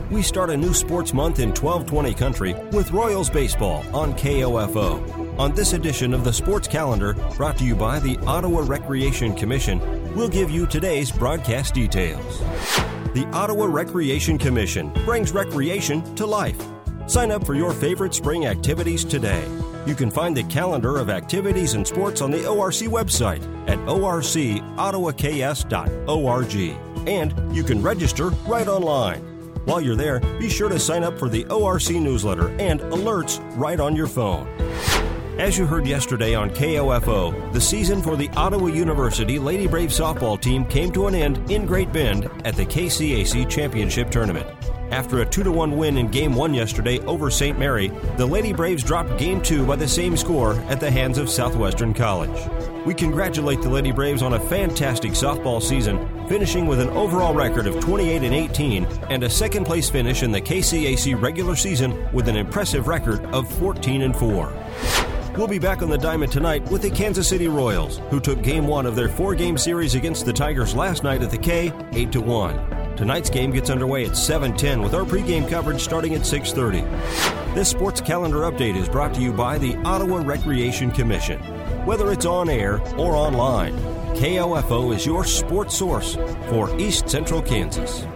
We start a new sports month in 1220 country with Royals Baseball on KOFO. On this edition of the Sports Calendar, brought to you by the Ottawa Recreation Commission, we'll give you today's broadcast details. The Ottawa Recreation Commission brings recreation to life. Sign up for your favorite spring activities today. You can find the calendar of activities and sports on the ORC website at orcottawaks.org. And you can register right online. While you're there, be sure to sign up for the ORC newsletter and alerts right on your phone. As you heard yesterday on KOFO, the season for the Ottawa University Lady Braves softball team came to an end in Great Bend at the KCAC Championship Tournament. After a 2-1 win in Game 1 yesterday over St. Mary, the Lady Braves dropped Game 2 by the same score at the hands of Southwestern College. We congratulate the Lady Braves on a fantastic softball season, finishing with an overall record of 28-18 and a second-place finish in the KCAC regular season with an impressive record of 14-4. We'll be back on the diamond tonight with the Kansas City Royals, who took Game 1 of their 4-game series against the Tigers last night at the K, 8-1. Tonight's game gets underway at 7:10 with our pregame coverage starting at 6:30. This sports calendar update is brought to you by the Ottawa Recreation Commission. Whether it's on air or online, KOFO is your sports source for East Central Kansas.